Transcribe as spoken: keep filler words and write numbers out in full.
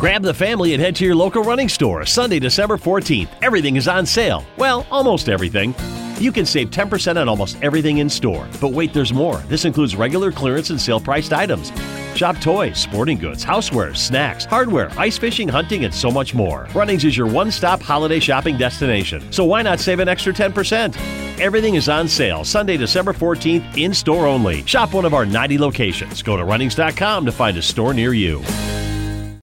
Grab the family and head to your local running store Sunday, December fourteenth. Everything is on sale. Well, almost everything. You can save ten percent on almost everything in store. But wait, there's more. This includes regular clearance and sale priced items. Shop toys, sporting goods, housewares, snacks, hardware, ice fishing, hunting, and so much more. Runnings is your one-stop holiday shopping destination. So why not save an extra ten percent? Everything is on sale Sunday, December fourteenth, in-store only. Shop one of our ninety locations. Go to runnings dot com to find a store near you.